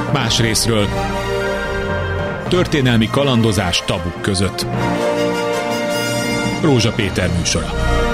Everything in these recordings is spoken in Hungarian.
Más részről történelmi kalandozás tabuk között. Rózsa Péter műsora.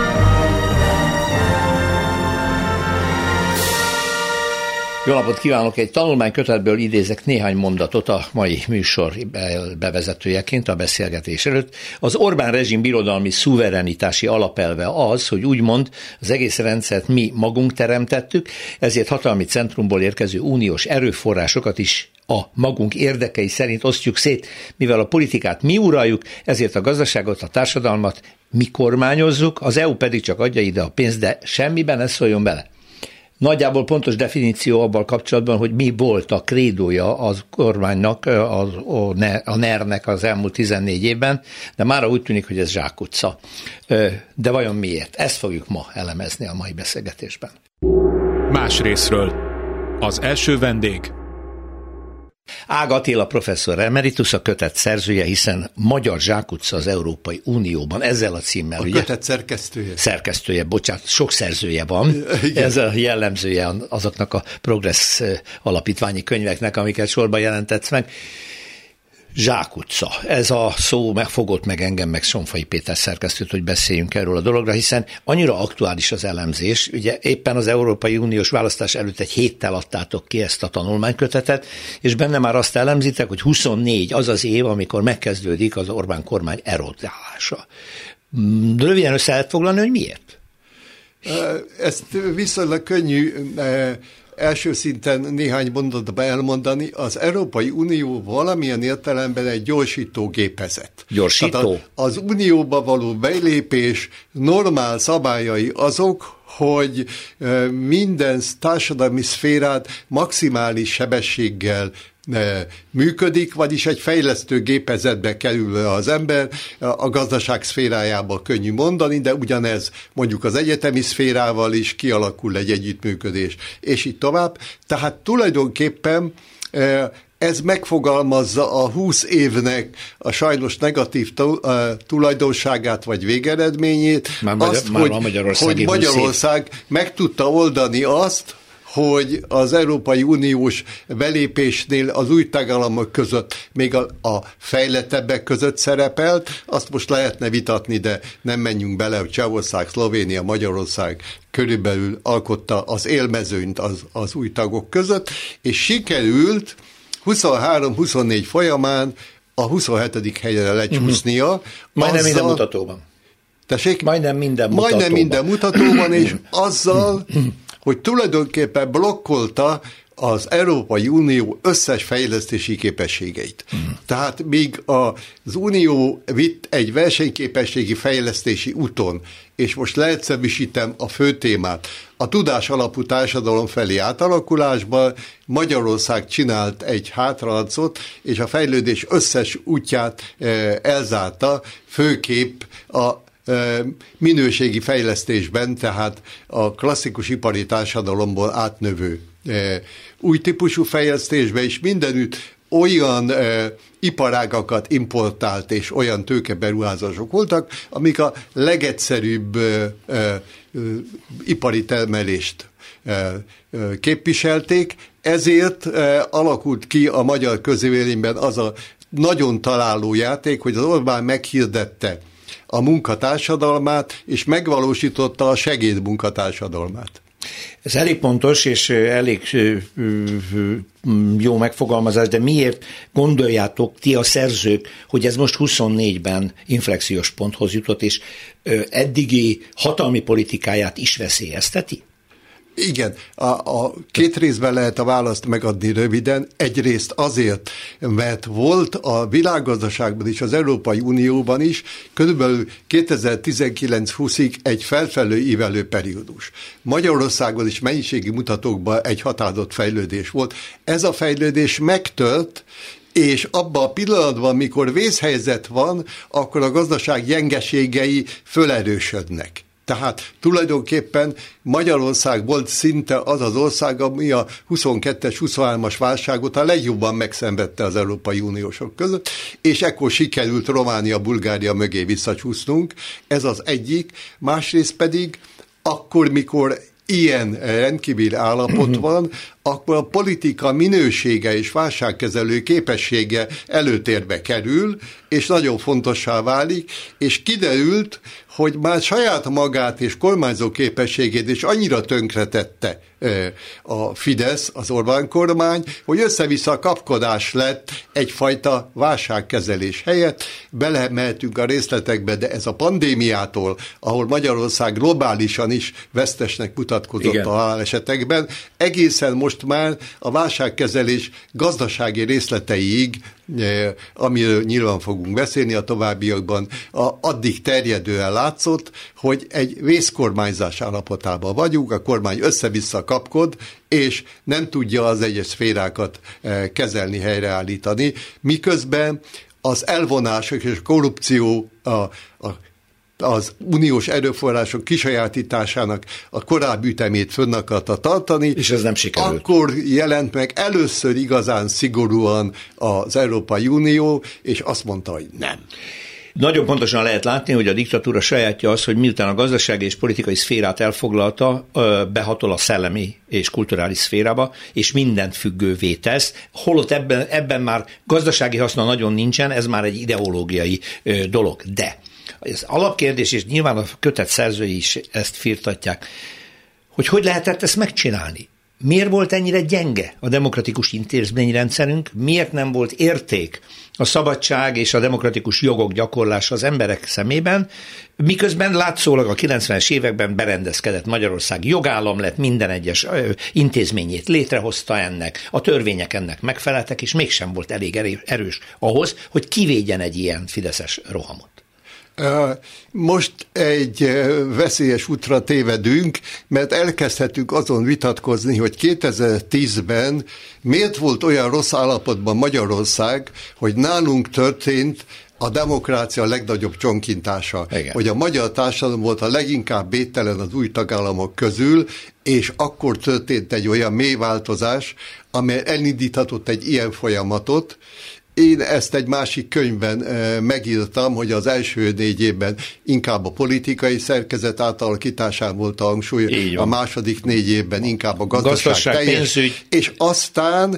Jó napot kívánok! Egy tanulmánykötetből idézek néhány mondatot a mai műsor bevezetőjeként a beszélgetés előtt. Az Orbán rezsim birodalmi szuverenitási alapelve az, hogy úgymond az egész rendszert mi magunk teremtettük, ezért hatalmi centrumból érkező uniós erőforrásokat is a magunk érdekei szerint osztjuk szét, mivel a politikát mi uraljuk, ezért a gazdaságot, a társadalmat mi kormányozzuk, az EU pedig csak adja ide a pénzt, de semmiben ne szóljon bele. Nagyjából pontos definíció abban kapcsolatban, hogy mi volt a krédója az kormánynak, a NER-nek az elmúlt 14 évben, de mára úgy tűnik, hogy ez zsákutca. De vajon miért? Ezt fogjuk ma elemezni a mai beszélgetésben. Más részről. Az első vendég. Ág Attila professzor emeritus, a kötet szerzője, hiszen magyar zsákutca az Európai Unióban, ezzel a címmel. A kötet szerkesztője. Szerkesztője, bocsánat, sok szerzője van. Igen. Ez a jellemzője azoknak a Progress alapítványi könyveknek, amiket sorba jelentetsz meg. Zsákutca. Ez a szó megfogott meg engem, meg Sonfai Péter szerkesztőt, hogy beszéljünk erről a dologra, hiszen annyira aktuális az elemzés. Ugye éppen az Európai Uniós választás előtt egy héttel adtátok ki ezt a tanulmánykötetet, és benne már azt elemzitek, hogy 24 az az év, amikor megkezdődik az Orbán kormány erodálása. Röviden össze lehet foglalni, hogy miért? Ezt viszonylag könnyű első szinten néhány mondatban elmondani. Az Európai Unió valamilyen értelemben egy gyorsító gépezet. Gyorsító? Az Unióba való belépés normál szabályai azok, hogy minden társadalmi szférát maximális sebességgel működik, vagyis egy fejlesztő gépezetbe kerül az ember, a gazdaság szférájába könnyű mondani, de ugyanez mondjuk az egyetemi szférával is kialakul egy együttműködés, és így tovább. Tehát tulajdonképpen ez megfogalmazza a 20 évnek a sajnos negatív tulajdonságát vagy végeredményét, hogy Magyarország meg tudta oldani azt, hogy az Európai Uniós belépésnél az új tagállamok között még a fejlettebbek között szerepelt, azt most lehetne vitatni, de nem menjünk bele, hogy Csehország, Szlovénia, Magyarország körülbelül alkotta az élmezőnyt az új tagok között, és sikerült 23-24 folyamán a 27. helyre lecsúsznia. Majdnem minden mutatóban. Tessék? Majdnem minden mutatóban, és azzal, hogy tulajdonképpen blokkolta az Európai Unió összes fejlesztési képességeit. Tehát míg az Unió vitt egy versenyképességi fejlesztési úton, és most leegyszerűsítem a fő témát, a tudás alapú társadalom felé átalakulásban Magyarország csinált egy hátraarcot, és a fejlődés összes útját elzárta, főképp a minőségi fejlesztésben, tehát a klasszikus ipari társadalomból átnövő új típusú fejlesztésben is mindenütt olyan iparágakat importált és olyan tőkeberuházások voltak, amik a legegyszerűbb ipari termelést képviselték, ezért alakult ki a magyar közvéleményben az a nagyon találó játék, hogy az Orbán meghirdette a munkatársadalmát, és megvalósította a segédmunkatársadalmát. Ez elég pontos, és elég jó megfogalmazás, de miért gondoljátok ti a szerzők, hogy ez most 24-ben inflexiós ponthoz jutott, és eddigi hatalmi politikáját is veszélyezteti? Igen, a két részben lehet a választ megadni röviden. Egyrészt azért, mert volt a világgazdaságban és az Európai Unióban is körülbelül 2019-20-ig egy felfelé ívelő periódus. Magyarországon is mennyiségi mutatókban egy határozott fejlődés volt. Ez a fejlődés megtört, és abban a pillanatban, mikor vészhelyzet van, akkor a gazdaság gyengeségei fölerősödnek. Tehát tulajdonképpen Magyarország volt szinte az az ország, ami a 22-es, 23-as válságot a legjobban megszenvedte az Európai Uniósok között, és ekkor sikerült Románia, Bulgária mögé visszacsúsznunk. Ez az egyik. Másrészt pedig akkor, mikor ilyen rendkívüli állapot van, akkor a politika minősége és válságkezelő képessége előtérbe kerül, és nagyon fontossá válik, és kiderült, hogy már saját magát és kormányzó képességét is annyira tönkretette a Fidesz, az Orbán kormány, hogy össze-vissza kapkodás lett egyfajta válságkezelés helyett. Belemehetünk a részletekbe, de ez a pandémiától, ahol Magyarország globálisan is vesztesnek mutatkozott igen. a halálesetekben, egészen most már a válságkezelés gazdasági részleteiig, amiről nyilván fogunk beszélni a továbbiakban, addig terjedően látszott, hogy egy vészkormányzás állapotában vagyunk, a kormány össze-vissza kapkod, és nem tudja az egyes szférákat kezelni, helyreállítani, miközben az elvonások és korrupció az uniós erőforrások kisajátításának a korábbi ütemét fönn akarta tartani. És ez nem sikerült. Akkor jelent meg először igazán szigorúan az Európai Unió, és azt mondta, hogy nem. Nagyon pontosan lehet látni, hogy a diktatúra sajátja az, hogy miután a gazdasági és politikai szférát elfoglalta, behatol a szellemi és kulturális szférába, és mindent függővé tesz, holott ebben már gazdasági haszna nagyon nincsen, ez már egy ideológiai dolog. De az alapkérdés, és nyilván a kötet szerzői is ezt firtatják, hogy lehetett ezt megcsinálni? Miért volt ennyire gyenge a demokratikus intézményrendszerünk? Miért nem volt érték a szabadság és a demokratikus jogok gyakorlása az emberek szemében, miközben látszólag a 90-es években berendezkedett Magyarország, jogállam lett, minden egyes intézményét létrehozta ennek, a törvények ennek megfeleltek, és mégsem volt elég erős ahhoz, hogy kivédjen egy ilyen fideszes rohamot. Most egy veszélyes útra tévedünk, mert elkezdhetünk azon vitatkozni, hogy 2010-ben miért volt olyan rossz állapotban Magyarország, hogy nálunk történt a demokrácia legnagyobb csonkintása. Igen. Hogy a magyar társadalom volt a leginkább védtelen az új tagállamok közül, és akkor történt egy olyan mély változás, amely elindíthatott egy ilyen folyamatot. Én ezt egy másik könyvben megírtam, hogy az első 4 évben inkább a politikai szerkezet átalakításán volt a hangsúly, a második 4 évben inkább a gazdaság teljes, pénzügy. És aztán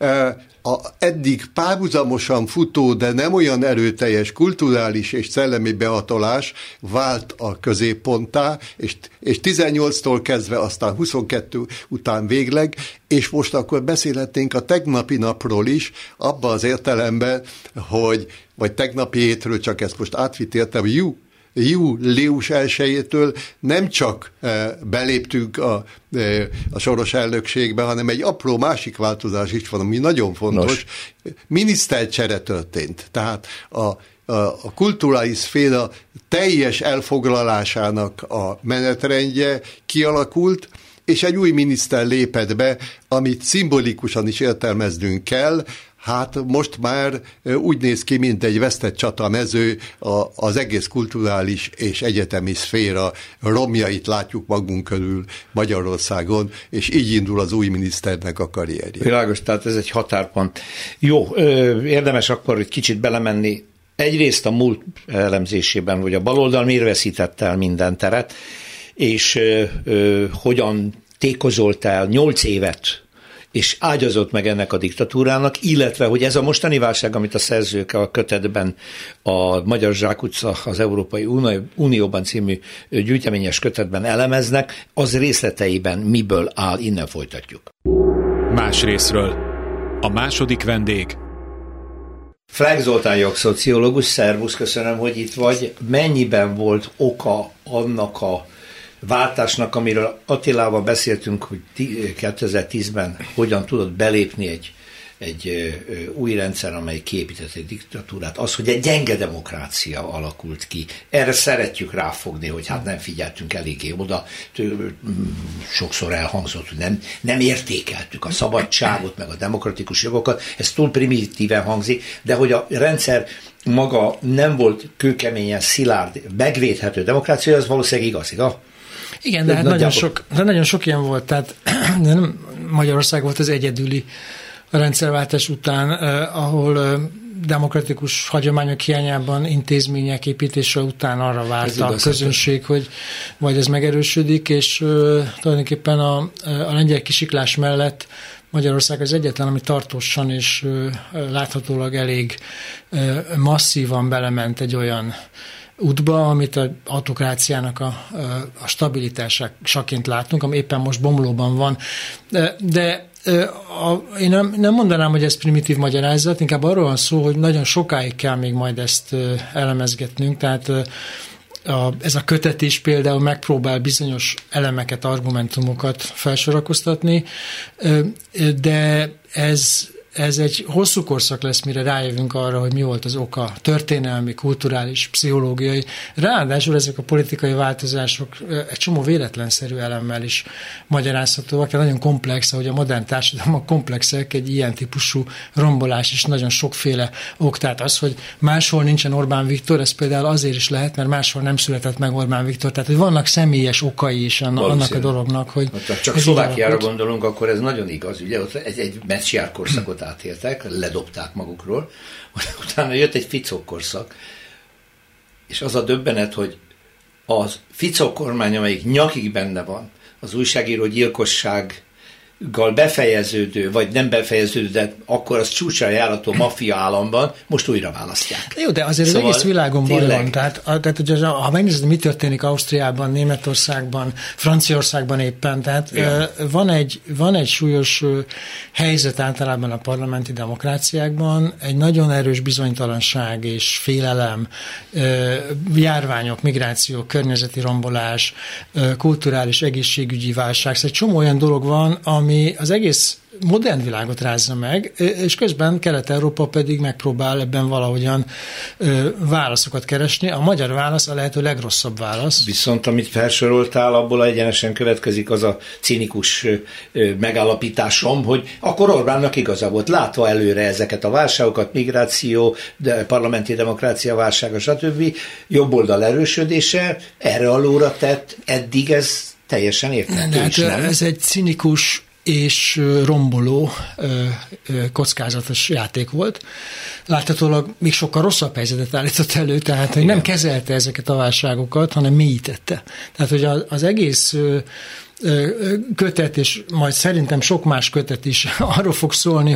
eddig párhuzamosan futó, de nem olyan erőteljes kulturális és szellemi behatolás vált a középponttá, és 18-tól kezdve aztán 22 után végleg, és most akkor beszélhetnénk a tegnapi napról is, abban az értelemben, vagy tegnapi hétről, csak ezt most átvitt értem, július 1-től nem csak beléptünk a soros elnökségbe, hanem egy apró másik változás is van, ami nagyon fontos. Minisztercsere történt. Tehát a kulturális szféra teljes elfoglalásának a menetrendje kialakult, és egy új miniszter lépett be, amit szimbolikusan is értelmeznünk kell. Hát most már úgy néz ki, mint egy vesztett csatamező, az egész kulturális és egyetemi szféra romjait látjuk magunk körül Magyarországon, és így indul az új miniszternek a karrierje. Világos, tehát ez egy határpont. Jó, érdemes akkor egy kicsit belemenni. Egyrészt a múlt elemzésében, hogy a baloldal miért veszített el minden teret, és hogyan tékozolt el 8 évet, és ágyazott meg ennek a diktatúrának, illetve, hogy ez a mostani válság, amit a szerzők a kötetben, a Magyar Zsákutca az Európai Unióban című gyűjteményes kötetben elemeznek, az részleteiben miből áll, innen folytatjuk. Más részről. A második vendég. Flák Zoltán jogszociológus, szervusz, köszönöm, hogy itt vagy. Mennyiben volt oka annak a váltásnak, amiről Attilával beszéltünk, hogy 2010-ben hogyan tudott belépni egy új rendszer, amely kiépített egy diktatúrát, az, hogy egy gyenge demokrácia alakult ki. Erre szeretjük ráfogni, hogy hát nem figyeltünk eléggé oda. Sokszor elhangzott, hogy nem értékeltük a szabadságot, meg a demokratikus jogokat. Ez túl primitíven hangzik, de hogy a rendszer maga nem volt kőkeményen, szilárd, megvédhető demokrácia, az valószínűleg igaz, igaz? Igen, de hát nagyon sok ilyen volt, tehát nem Magyarország volt az egyedüli a rendszerváltás után, ahol demokratikus hagyományok hiányában intézmények építése után arra várta a közönség, hogy majd ez megerősödik, és tulajdonképpen a lengyel kisiklás mellett Magyarország az egyetlen, ami tartósan és láthatólag elég masszívan belement egy olyan útba, amit az autokráciának a stabilitásaként látunk, ami éppen most bomlóban van. De én nem mondanám, hogy ez primitív magyarázat, inkább arról van szó, hogy nagyon sokáig kell még majd ezt elemezgetnünk, tehát ez a kötet is például megpróbál bizonyos elemeket, argumentumokat felsorakoztatni, de ez egy hosszú korszak lesz, mire rájövünk arra, hogy mi volt az oka, történelmi, kulturális, pszichológiai. Ráadásul ezek a politikai változások egy csomó véletlenszerű elemmel is magyarázhatóak, tehát nagyon komplex, ahogy a modern társadalmak komplexek, egy ilyen típusú rombolás is nagyon sokféle ok. Tehát az, hogy máshol nincsen Orbán Viktor, ez például azért is lehet, mert máshol nem született meg Orbán Viktor. Tehát, hogy vannak személyes okai is annak a dolognak, hogy... Csak Szlovákiára gondolunk, akkor ez nagyon igaz. Ugye ott egy Mecsiár korszakot átéltek, ledobták magukról, utána jött egy Fico korszak, és az a döbbenet, hogy az Fico kormány, amelyik nyakig benne van, az újságíró gyilkossággal befejeződő, vagy nem befejeződő, de akkor az csúcsra járató maffia államban most újra választják. Jó, de azért szóval az egész világon baj van. Tehát hogy ha megnézed, mi történik Ausztriában, Németországban, Franciaországban éppen, tehát van egy súlyos helyzet általában a parlamenti demokráciákban, egy nagyon erős bizonytalanság és félelem, járványok, migráció, környezeti rombolás, kulturális, egészségügyi válság, szóval egy csomó olyan dolog van, ami az egész modern világot rázza meg, és közben Kelet-Európa pedig megpróbál ebben valahogyan válaszokat keresni. A magyar válasz a lehető legrosszabb válasz. Viszont amit felsoroltál, abból egyenesen következik az a cinikus megállapításom, hogy akkor Orbánnak igaza volt, látva előre ezeket a válságokat, migráció, parlamenti demokrácia válsága, stb. Jobboldal erősödése, erre alóra tett, eddig ez teljesen érthető is, nem? Ez egy cinikus és romboló, kockázatos játék volt. Láthatólag még sokkal rosszabb helyzetet állított elő, tehát hogy nem kezelte ezeket a válságokat, hanem mélyítette. Tehát, hogy az egész kötet, és majd szerintem sok más kötet is arról fog szólni,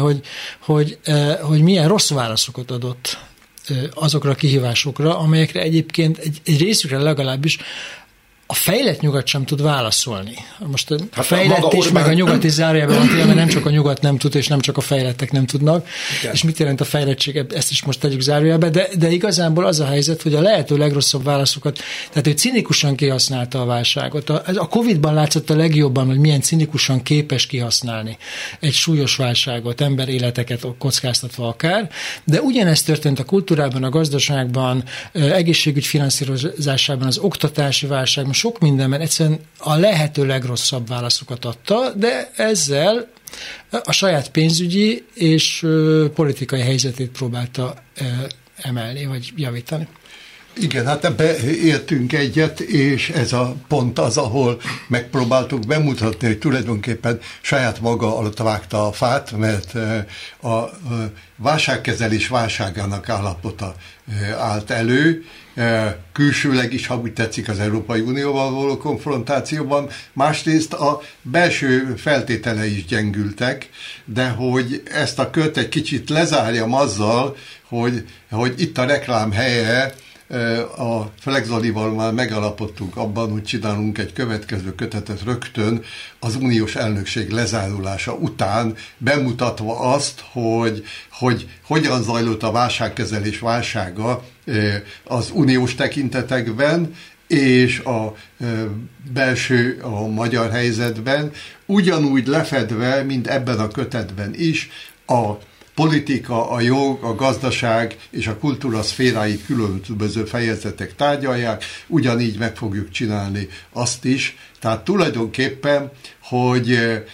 hogy milyen rossz válaszokat adott azokra a kihívásokra, amelyekre egyébként egy részükre legalábbis a fejlett nyugat sem tud válaszolni. Most a fejlett is, meg a nyugati zárójelben van, mert nem csak a nyugat nem tud, és nem csak a fejlettek nem tudnak. Igen. És mit jelent a fejlettség? Ezt is most tegyük zárójelbe, de igazából az a helyzet, hogy a lehető legrosszabb válaszokat, tehát ő cinikusan kihasználta a válságot. A Covid-ban látszott a legjobban, hogy milyen cinikusan képes kihasználni egy súlyos válságot, emberéleteket kockáztatva akár, de ugyanezt történt a kultúrában, a gazdaságban, egészségügy finanszírozásában, az oktatási válságban, sok mindenben egyszerűen a lehető legrosszabb válaszokat adta, de ezzel a saját pénzügyi és politikai helyzetét próbálta emelni, vagy javítani. Igen, hát ebbe értünk egyet, és ez a pont az, ahol megpróbáltuk bemutatni, hogy tulajdonképpen saját maga alatt vágta a fát, mert a válságkezelés válságának állapota állt elő, külsőleg is, ha úgy tetszik, az Európai Unióval való konfrontációban, másrészt a belső feltételei is gyengültek, de hogy ezt a kört egy kicsit lezárjam azzal, hogy itt a reklám helye, a Flex Zolival már megalapodtunk abban, hogy csinálunk egy következő kötetet rögtön az uniós elnökség lezárulása után, bemutatva azt, hogy hogyan zajlott a válságkezelés válsága az uniós tekintetekben, és a belső, a magyar helyzetben, ugyanúgy lefedve, mint ebben a kötetben is, a politika, a jog, a gazdaság és a kultúra szféráit különböző fejezetek tárgyalják, ugyanígy meg fogjuk csinálni azt is. Tehát tulajdonképpen, hogy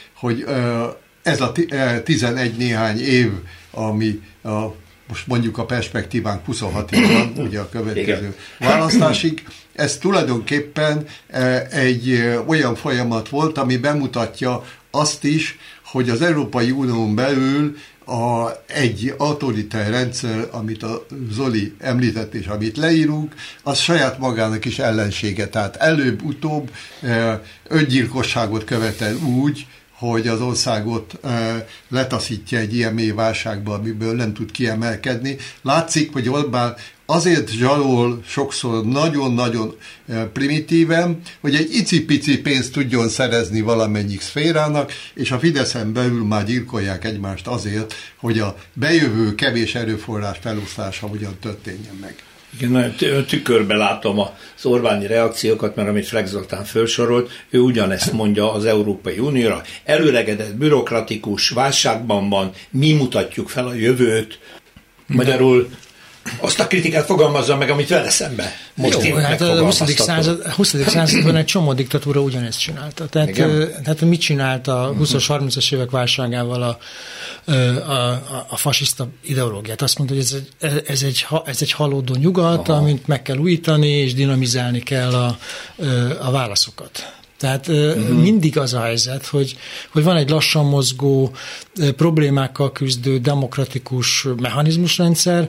ez a 11 néhány év, ami most mondjuk a perspektívánk 26 év van, ugye a következő választásig, ez tulajdonképpen egy olyan folyamat volt, ami bemutatja azt is, hogy az Európai Unión belül egy autoritár rendszer, amit a Zoli említett, és amit leírunk, az saját magának is ellensége. Tehát előbb-utóbb öngyilkosságot követel úgy, hogy az országot letaszítja egy ilyen mély válságba, amiből nem tud kiemelkedni. Látszik, hogy Orbán azért zsarol sokszor nagyon-nagyon primitíven, hogy egy icipici pénzt tudjon szerezni valamennyi szférának, és a Fideszen belül már gyilkolják egymást azért, hogy a bejövő kevés erőforrás felosztása hogyan történjen meg. Igen, tükörbe látom az Orbáni reakciókat, mert amit Flex Zoltán felsorolt, ő ugyanezt mondja az Európai Unióra. Előregedett, bürokratikus, válságban van, mi mutatjuk fel a jövőt. Magyarul azt a kritikát fogalmazza meg, amit vele szembe. Most jó, hát a 20. században egy csomó diktatúra ugyanezt csinálta. Tehát mit csinált a 20-as, 30-as évek válságával a fasiszta ideológiát? Azt mondta, hogy ez egy halódó nyugat, amit meg kell újítani, és dinamizálni kell a válaszokat. Tehát mindig az a helyzet, hogy van egy lassan mozgó, problémákkal küzdő, demokratikus mechanizmusrendszer,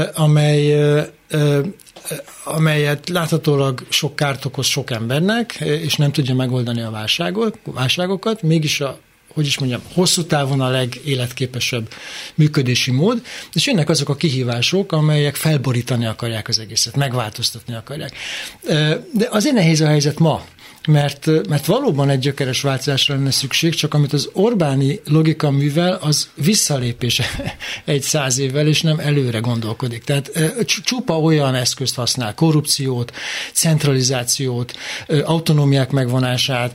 amelyet láthatólag sok kárt okoz sok embernek, és nem tudja megoldani a válságokat, mégis hosszú távon a legéletképesebb működési mód, és jönnek azok a kihívások, amelyek felborítani akarják az egészet, megváltoztatni akarják. De azért nehéz a helyzet ma, mert valóban egy gyökeres változásra lenne szükség, csak amit az Orbáni logika művel, az visszalépés egy 100 évvel, és nem előre gondolkodik. Tehát csupa olyan eszközt használ, korrupciót, centralizációt, autonómiák megvonását,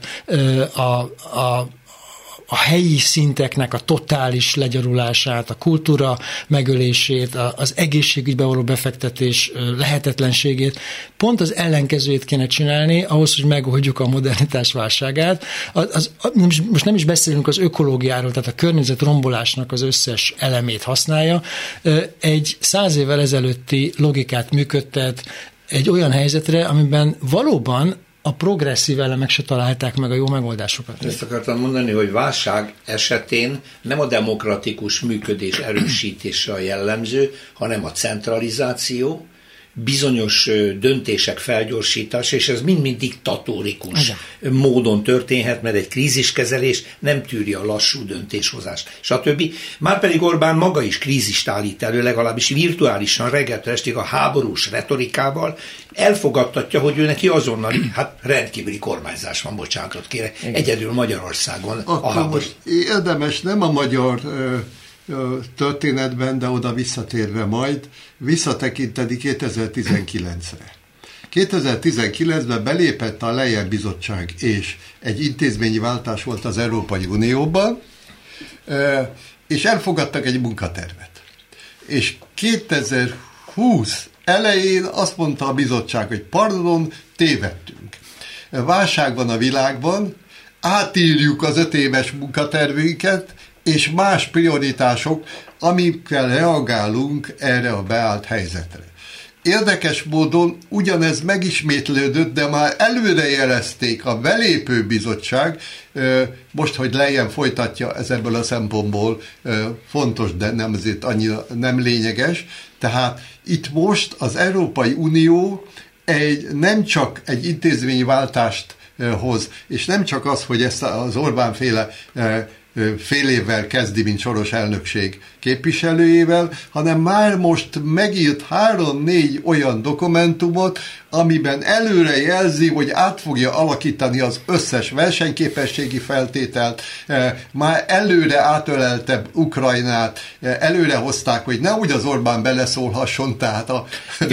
a helyi szinteknek a totális legyarulását, a kultúra megölését, az egészségügybe való befektetés lehetetlenségét. Pont az ellenkezőjét kéne csinálni ahhoz, hogy megoldjuk a modernitás válságát. Most nem is beszélünk az ökológiáról, tehát a környezet rombolásnak az összes elemét használja. Egy 100 évvel ezelőtti logikát működtet egy olyan helyzetre, amiben valóban a progresszív elemek se találták meg a jó megoldásokat. Ezt akartam mondani, hogy válság esetén nem a demokratikus működés erősítése a jellemző, hanem a centralizáció, bizonyos döntések felgyorsítása, és ez mind-mind diktatórikus módon történhet, mert egy kríziskezelés nem tűri a lassú döntéshozást, stb. Márpedig Orbán maga is krízist állít elő, legalábbis virtuálisan reggeltől estig a háborús retorikával, elfogadtatja, hogy ő neki azonnali, rendkívüli kormányzás van, bocsánatot kérek, egyedül Magyarországon. Akkor most érdemes nem a magyar történetben, de oda visszatérve majd, visszatekinteni 2019-re. 2019-ben belépett a Leyen bizottság, és egy intézményi váltás volt az Európai Unióban, és elfogadtak egy munkatervet. És 2020 elején azt mondta a bizottság, hogy pardon, tévedtünk. Válság van a világban, átírjuk az 5 éves munkatervünket, és más prioritások, amikkel reagálunk erre a beállt helyzetre. Érdekes módon ugyanez megismétlődött, de már előrejelezték a belépő bizottság, most, hogy Leyen folytatja, ez ebből a szempontból fontos, de nem azért annyira nem lényeges. Tehát itt most az Európai Unió nem csak egy intézményváltást hoz, és nem csak az, hogy ezt az Orbán-féle fél évvel kezdi, mint soros elnökség képviselőjével, hanem már most megírt 3-4 olyan dokumentumot, amiben előre jelzi, hogy át fogja alakítani az összes versenyképességi feltételt, már előre átölelte Ukrajnát, előre hozták, hogy nehogy az Orbán beleszólhasson, tehát a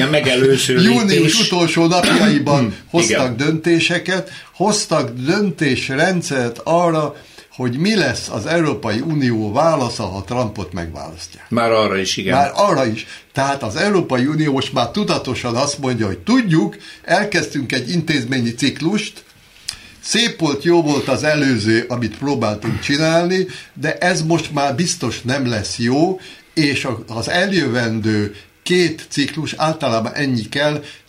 június utolsó napjaiban hoztak döntéseket, hoztak döntésrendszert arra, hogy mi lesz az Európai Unió válasza, ha Trumpot megválasztják. Már arra is, igen. Már arra is. Tehát az Európai Unió most már tudatosan azt mondja, hogy tudjuk, elkezdtünk egy intézményi ciklust, szép volt, jó volt az előző, amit próbáltunk csinálni, de ez most már biztos nem lesz jó, és az eljövendő 2 ciklus, általában ennyi kell,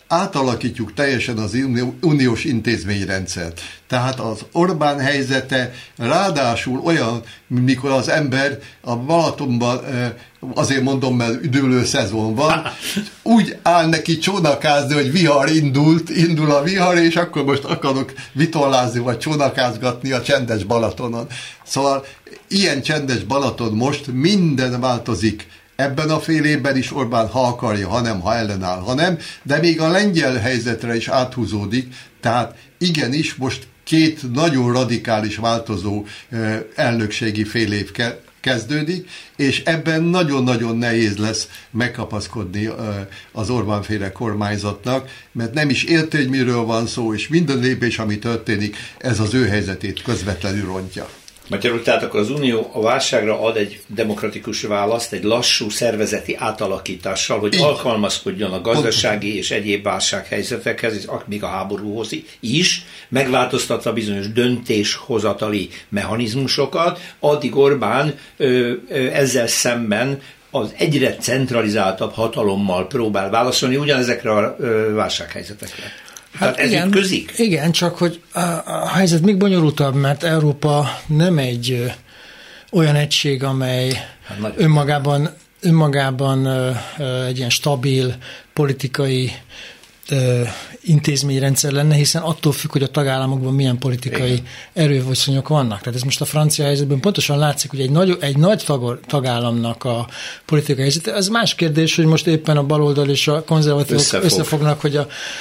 átalakítjuk teljesen az uniós intézményrendszert. Tehát az Orbán helyzete ráadásul olyan, mikor az ember a Balatonban, azért mondom, mert üdülő szezon van, úgy áll neki csónakázni, hogy vihar indul a vihar, és akkor most akarok vitorlázni, vagy csónakázgatni a csendes Balatonon. Szóval ilyen csendes Balaton most, minden változik. Ebben a fél évben is Orbán, ha akarja, ha nem, ha ellenáll, ha nem, de még a lengyel helyzetre is áthúzódik, tehát igenis most két nagyon radikális változó elnökségi fél év kezdődik, és ebben nagyon-nagyon nehéz lesz megkapaszkodni az Orbán-féle kormányzatnak, mert nem is érti, hogy miről van szó, és minden lépés, ami történik, ez az ő helyzetét közvetlenül rontja. Magyarul tehát akkor az Unió a válságra ad egy demokratikus választ, egy lassú szervezeti átalakítással, hogy alkalmazkodjon a gazdasági és egyéb válsághelyzetekhez, még a háborúhoz is, megváltoztatva bizonyos döntéshozatali mechanizmusokat, addig Orbán ezzel szemben az egyre centralizáltabb hatalommal próbál válaszolni ugyanezekre a válsághelyzetekre. Hát ez igen, ütközik? Igen, csak hogy a helyzet még bonyolultabb, mert Európa nem egy olyan egység, amely önmagában egy ilyen stabil politikai intézményrendszer lenne, hiszen attól függ, hogy a tagállamokban milyen politikai erőviszonyok vannak. Tehát ez most a francia helyzetben pontosan látszik, hogy egy nagy tagállamnak a politikai helyzete. Ez más kérdés, hogy most éppen a baloldal és a konzervatívok összefognak, hogy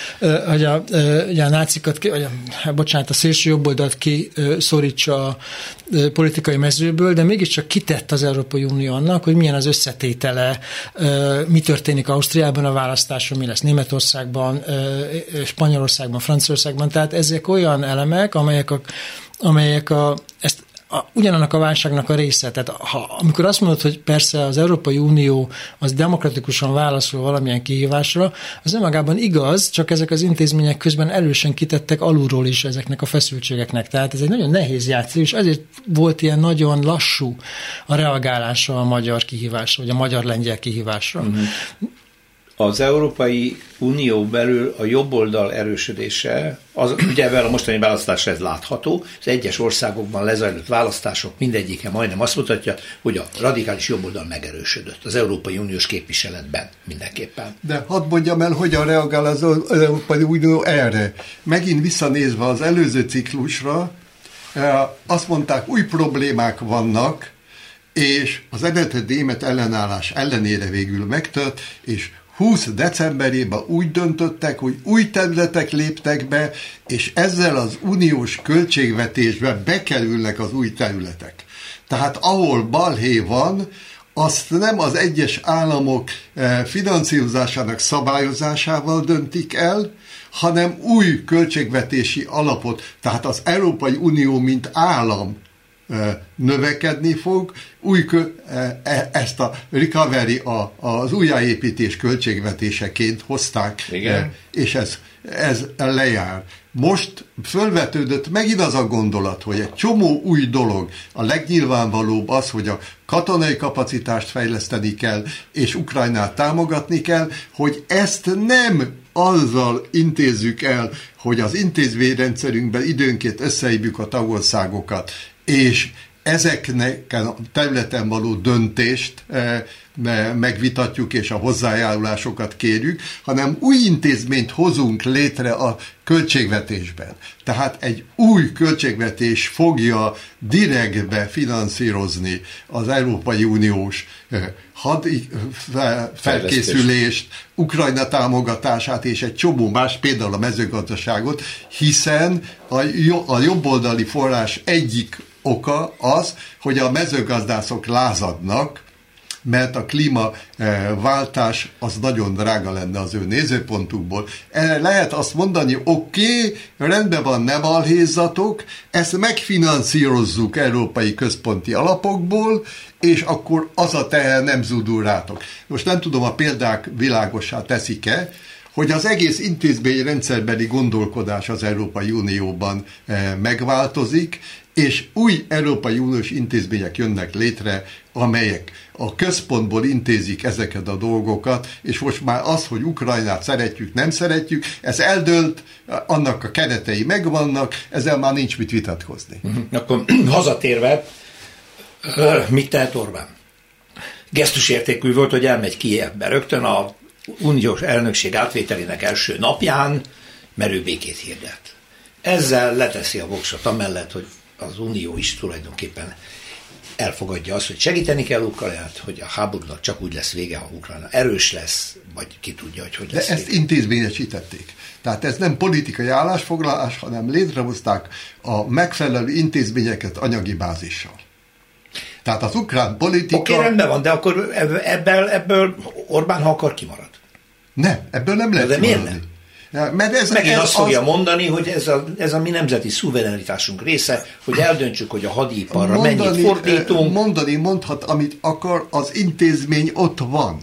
a nácikat, a szélső jobboldalt kiszorítsa a politikai mezőből, de mégiscsak kitett az Európai Unió annak, hogy milyen az összetétele, mi történik Ausztriában a választáson, mi lesz Németországban, Spanyolországban, Franciaországban, tehát ezek olyan elemek, amelyek ugyanannak a válságnak a része. Tehát amikor azt mondod, hogy persze az Európai Unió az demokratikusan válaszol valamilyen kihívásra, az önmagában igaz, csak ezek az intézmények közben erősen kitettek alulról is ezeknek a feszültségeknek. Tehát ez egy nagyon nehéz játszó, és ezért volt ilyen nagyon lassú a reagálása a magyar kihívásra, vagy a magyar-lengyel kihívásra. Uh-huh. Az Európai Unió belül a jobboldal erősödése, ugye a mostani választásra ez látható, az egyes országokban lezajlott választások mindegyike majdnem azt mutatja, hogy a radikális jobboldal megerősödött az Európai Uniós képviseletben mindenképpen. De hadd mondjam el, hogyan reagál az Európai Unió erre. Megint visszanézve az előző ciklusra, azt mondták, új problémák vannak, és az eredeti német ellenállás ellenére végül megtört, és 20 decemberében úgy döntöttek, hogy új területek léptek be, és ezzel az uniós költségvetésbe bekerülnek az új területek. Tehát ahol balhé van, azt nem az egyes államok finanszírozásának szabályozásával döntik el, hanem új költségvetési alapot, tehát az Európai Unió mint állam növekedni fog, ezt a recovery, az újjáépítés költségvetéseként hozták, és ez lejár. Most fölvetődött megint az a gondolat, hogy egy csomó új dolog, a legnyilvánvalóbb az, hogy a katonai kapacitást fejleszteni kell, és Ukrajnát támogatni kell, hogy ezt nem azzal intézzük el, hogy az intézményrendszerünkben időnként összehívjuk a tagországokat, és ezeknek a területen való döntést megvitatjuk, és a hozzájárulásokat kérjük, hanem új intézményt hozunk létre a költségvetésben. Tehát egy új költségvetés fogja direktbe finanszírozni az Európai Uniós felkészülést, Ukrajna támogatását és egy csomó más, például a mezőgazdaságot, hiszen a jobboldali forrás egyik oka az, hogy a mezőgazdászok lázadnak, mert a klímaváltás az nagyon drága lenne az ő nézőpontukból. Erre lehet azt mondani, oké, rendben van, nem alhézzatok, ezt megfinanszírozzuk európai központi alapokból, és akkor az a teher nem zúdul rátok. Most nem tudom, a példák világossá teszik-e, hogy az egész intézményrendszerbeli gondolkodás az Európai Unióban megváltozik, és új Európai Uniós intézmények jönnek létre, amelyek a központból intézik ezeket a dolgokat, és most már az, hogy Ukrajnát szeretjük, nem szeretjük, ez eldőlt, annak a keretei megvannak, ezzel már nincs mit vitatkozni. Akkor hazatérve, mit tehet Orbán? Gesztusértékű volt, hogy elmegy Kijevbe rögtön a uniós elnökség átvételének első napján, merőbékét hirdet. Ezzel leteszi a voksot amellett, hogy az Unió is tulajdonképpen elfogadja azt, hogy segíteni kell Ukrajnát, hogy a háborúnak csak úgy lesz vége, ha Ukrajna erős lesz, vagy ki tudja, hogy lesz. De ezt intézményesítették. Tehát ez nem politikai állásfoglalás, hanem létrehozták a megfelelő intézményeket anyagi bázissal. Tehát az ukrán politika... Oké, rendben van, de akkor ebből Orbán, ha akar, kimarad. Nem, ebből nem lehet. De miért nem? Mert megint azt fogja mondani, hogy ez a mi nemzeti szuverenitásunk része, hogy eldöntsük, hogy a hadiiparra mennyit fordítunk. Mondhat, amit akar, az intézmény ott van.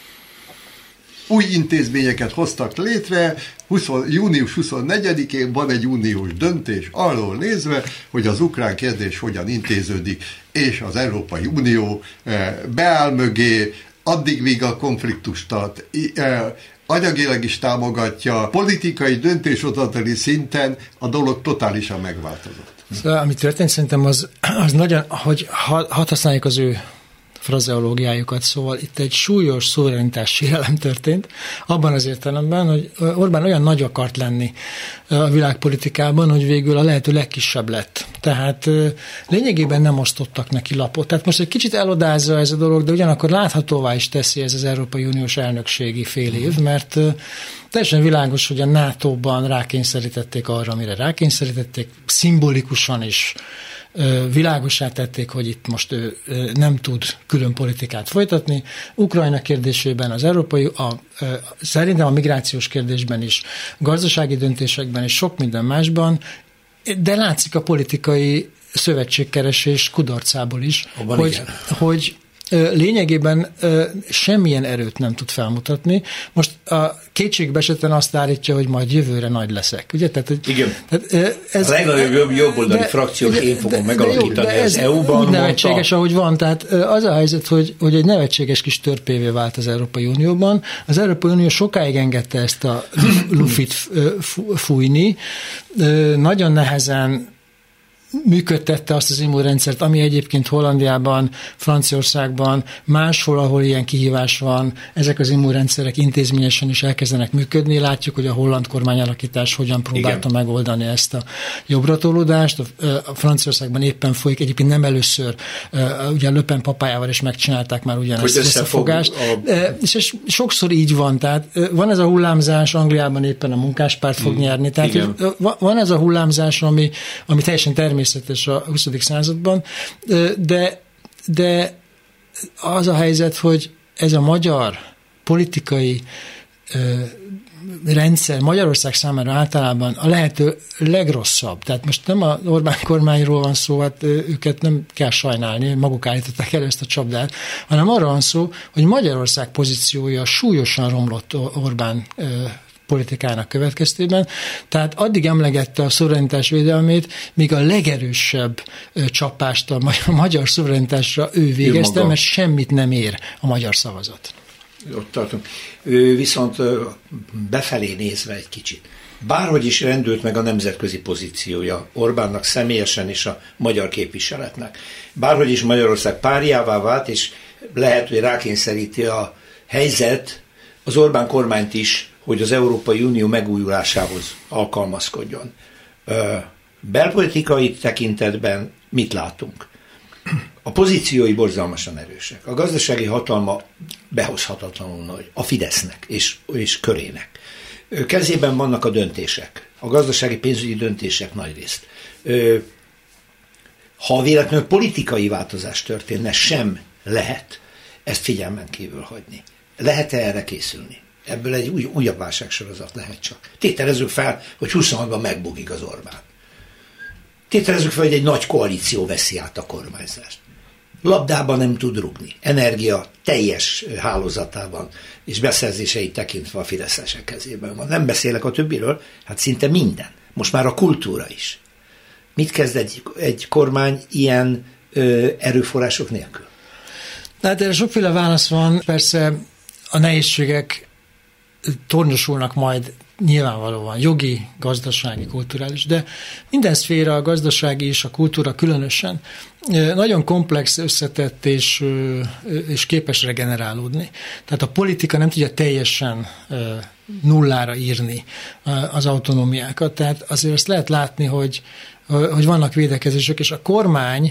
Új intézményeket hoztak létre, június 24-én van egy uniós döntés arról nézve, hogy az ukrán kérdés hogyan intéződik, és az Európai Unió beáll mögé, addig víg a konfliktust tart, anyagilag is támogatja, politikai döntéshozatali szinten a dolog totálisan megváltozott. Szóval, ami történt, szerintem az nagyon, hogy hadd használjuk az ő frazeológiájukat, szóval itt egy súlyos szuverenitás sérelem történt, abban az értelemben, hogy Orbán olyan nagy akart lenni a világpolitikában, hogy végül a lehető legkisebb lett. Tehát lényegében nem osztottak neki lapot. Tehát most egy kicsit elodázza ez a dolog, de ugyanakkor láthatóvá is teszi ez az Európai Uniós elnökségi fél év, mert teljesen világos, hogy a NATO-ban rákényszerítették arra, amire rákényszerítették, szimbolikusan is világossá tették, hogy itt most ő nem tud külön politikát folytatni. Ukrajna kérdésében szerintem a migrációs kérdésben is, gazdasági döntésekben és sok minden másban, de látszik a politikai szövetségkeresés kudarcából is, hogy lényegében semmilyen erőt nem tud felmutatni. Most a kétségbe esetlen azt állítja, hogy majd jövőre nagy leszek. Ugye? Tehát, igen. Ez a legnagyobb jobboldali frakciót én fogom megalakítani az EU-ban. Úgy nevetséges, ahogy van. Tehát az a helyzet, hogy egy nevetséges kis törpévé vált az Európai Unióban. Az Európai Unió sokáig engedte ezt a lufit fújni. Nagyon nehezen működtette azt az immunrendszert, ami egyébként Hollandiában, Franciaországban, máshol, ahol ilyen kihívás van, ezek az immunrendszerek intézményesen is elkezdenek működni. Látjuk, hogy a holland kormányalakítás hogyan próbálta megoldani ezt a jobbratolódást. A Franciaországban éppen folyik, egyébként nem először, ugye Le Pen papájával is megcsinálták már ugyanezt az összefogást. És sokszor így van, tehát van ez a hullámzás, Angliában éppen a munkáspárt fog nyerni, tehát van ez a hullámzás, ami teljesen természetes a 20. században, de az a helyzet, hogy ez a magyar politikai rendszer Magyarország számára általában a lehető legrosszabb. Tehát most nem az Orbán kormányról van szó, hát őket nem kell sajnálni, maguk állították elő ezt a csapdát, hanem arra van szó, hogy Magyarország pozíciója súlyosan romlott Orbán politikának következtében. Tehát addig emlegette a szuverenitás védelmét, míg a legerősebb csapást a magyar szuverenitásra ő végezte, mert semmit nem ér a magyar szavazat. Ott tartunk. Viszont befelé nézve egy kicsit. Bárhogy is rendült meg a nemzetközi pozíciója Orbánnak személyesen és a magyar képviseletnek. Bárhogy is Magyarország párjává vált, és lehet, hogy rákényszeríti a helyzet az Orbán kormányt is, hogy az Európai Unió megújulásához alkalmazkodjon. Belpolitikai tekintetben mit látunk? A pozíciói borzalmasan erősek. A gazdasági hatalma behozhatatlanul nagy. A Fidesznek és körének. Kezében vannak a döntések. A gazdasági pénzügyi döntések nagyrészt. Ha véletlenül politikai változás történne, sem lehet ezt figyelmen kívül hagyni. Lehet-e erre készülni? Ebből egy újabb válságsorozat lehet csak. Tételezzük fel, hogy 26-ban megbukik az Orbán. Tételezzük fel, hogy egy nagy koalíció veszi át a kormányzást. Labdában nem tud rugni. Energia teljes hálózatában és beszerzéseit tekintve a fideszesek kezében van. Nem beszélek a többiről, hát szinte minden. Most már a kultúra is. Mit kezd egy kormány ilyen erőforrások nélkül? Hát erre sokféle válasz van. Persze a nehézségek tornyosulnak majd nyilvánvalóan jogi, gazdasági, kulturális, de minden szféra, a gazdasági és a kultúra különösen nagyon komplex, összetett és képes regenerálódni. Tehát a politika nem tudja teljesen nullára írni az autonómiákat. Tehát azért azt lehet látni, hogy vannak védekezések, és a kormány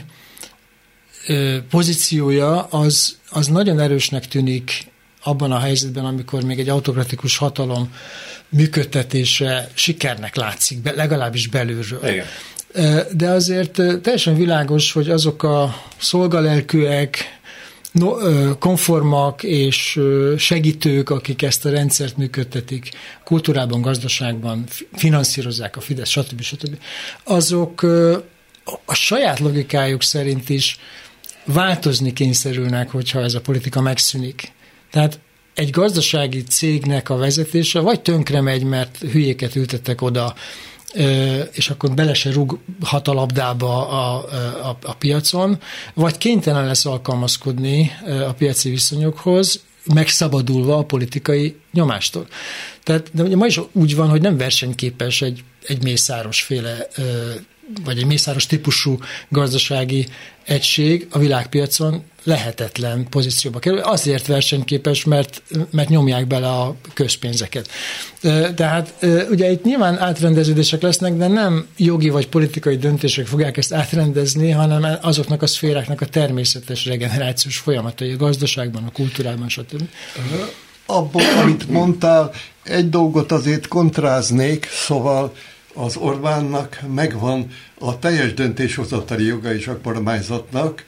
pozíciója az nagyon erősnek tűnik abban a helyzetben, amikor még egy autokratikus hatalom működtetése sikernek látszik, legalábbis belülről. Igen. De azért teljesen világos, hogy azok a szolgalelkűek, konformak és segítők, akik ezt a rendszert működtetik, kultúrában, gazdaságban, finanszírozzák a Fidesz, stb. Azok a saját logikájuk szerint is változni kényszerülnek, hogyha ez a politika megszűnik. Tehát egy gazdasági cégnek a vezetése vagy tönkre megy, mert hülyéket ültettek oda, és akkor bele se rúghat a labdába a piacon, vagy kénytelen lesz alkalmazkodni a piaci viszonyokhoz, megszabadulva a politikai nyomástól. Tehát de ugye ma is úgy van, hogy nem versenyképes egy Mészáros-féle vagy egy Mészáros típusú gazdasági egység a világpiacon lehetetlen pozícióba kerül. Azért versenyképes, mert nyomják bele a közpénzeket. Tehát ugye itt nyilván átrendeződések lesznek, de nem jogi vagy politikai döntések fogják ezt átrendezni, hanem azoknak a szféráknak a természetes regenerációs folyamatai a gazdaságban, a kultúrában, stb. Abból, amit mondtál, egy dolgot azért kontráznék, szóval az Orbánnak megvan a teljes döntéshozatali joga is a kormányzatnak,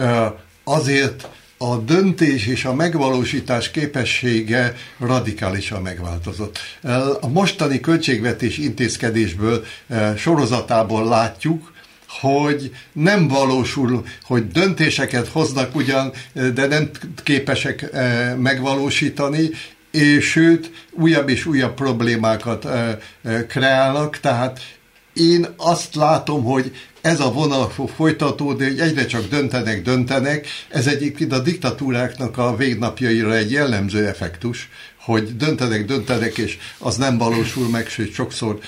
azért a döntés és a megvalósítás képessége radikálisan megváltozott. A mostani költségvetés intézkedésből sorozatából látjuk, hogy nem valósul, hogy döntéseket hoznak ugyan, de nem képesek megvalósítani, és sőt, újabb és újabb problémákat kreálnak, tehát én azt látom, hogy ez a vonal fog folytatódni, hogy egyre csak döntenek. Ez egyébként a diktatúráknak a végnapjaira egy jellemző effektus, hogy döntenek, és az nem valósul meg, sőt sokszor...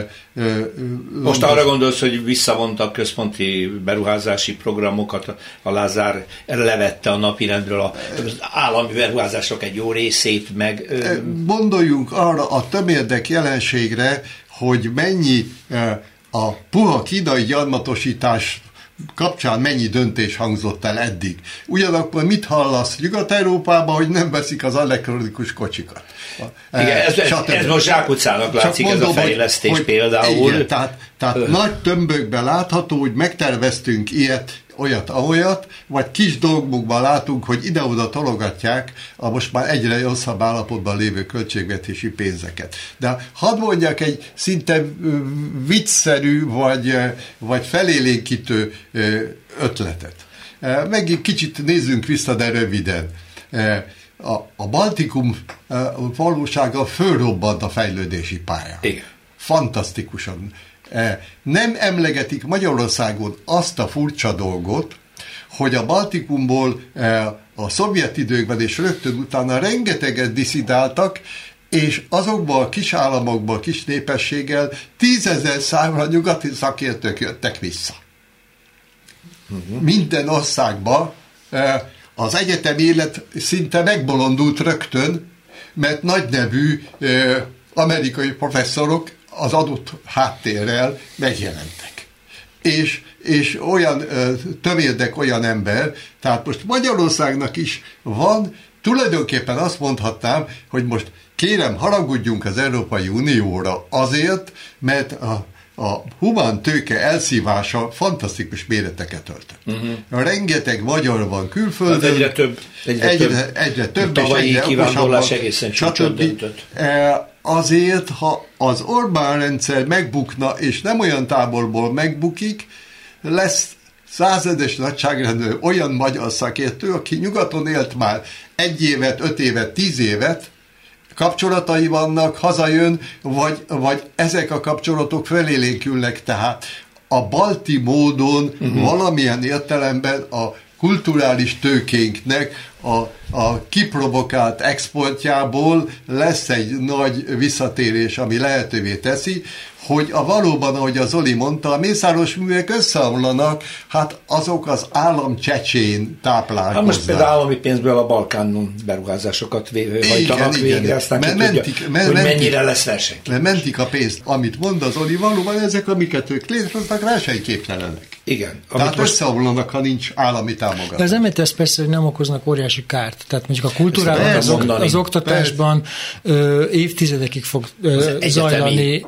Most arra gondolsz, hogy visszavontak központi beruházási programokat, a Lázár levette a napirendről az állami beruházások egy jó részét, meg... Gondoljunk arra a tömérdek jelenségre, hogy mennyi a puha kínai gyarmatosítás kapcsán mennyi döntés hangzott el eddig. Ugyanakkor mit hallasz Nyugat-Európában, hogy nem veszik az elektronikus kocsikat? Igen, ez most zsákutcának látszik, mondom, ez a fejlesztés hogy például. Igen, tehát nagy tömbökben látható, hogy megterveztünk ilyet, olyat, vagy kis dolgokban látunk, hogy ide-oda tologatják a most már egyre rosszabb állapotban lévő költségvetési pénzeket. De hadd mondjak egy szinte viccszerű, vagy felélénkítő ötletet. Meg kicsit nézzünk vissza, de röviden. A Baltikum valósága fölrobbant a fejlődési pályán. Igen. Fantasztikusan. Nem emlegetik Magyarországon azt a furcsa dolgot, hogy a Baltikumból a szovjet időkben és rögtön utána rengeteget diszidáltak, és azokban a kis államokban, kis népességgel 10 000 számra nyugati szakértők jöttek vissza. Minden országban az egyetemi élet szinte megbolondult rögtön, mert nagynevű amerikai professzorok az adott háttérrel megjelentek. És olyan tömérdek, olyan ember, tehát most Magyarországnak is van, tulajdonképpen azt mondhatnám, hogy most kérem, haragudjunk az Európai Unióra azért, mert a humán tőke elszívása fantasztikus méreteket öltött. Rengeteg magyar van külföldön. Hát egyre több. Tavalyi kivándorlás egészen csúcsot döntött. Azért, ha az Orbán rendszer megbukna, és nem olyan táborból megbukik, lesz 100 000-es nagyságrendű olyan magyar szakértő, aki nyugaton élt már 1 évet, 5 évet, 10 évet, kapcsolatai vannak, hazajön, vagy ezek a kapcsolatok felélénkülnek, tehát a balti módon valamilyen értelemben a kulturális tőkénknek a kiprovokált exportjából lesz egy nagy visszatérés, ami lehetővé teszi, hogy valóban, ahogy az Zoli mondta, a mészáros művek összeomlanak, hát azok az állam csecsén táplálkozzák. Hát most például állami pénzből a Balkánon beruházásokat hajtanak végre, aztán hogy mennyire lesz verseny. Mentik a pénzt. Amit mond az Zoli, valóban ezek, amiket ők létrehoznak, versenyképtelenek. Igen. Tehát összeomlanak, ha nincs állami támogatás. De ez nem érte persze, hogy nem okoznak óriási kárt. Tehát mondjuk a kultúrában, az oktatásban évtizedekig fog zajlani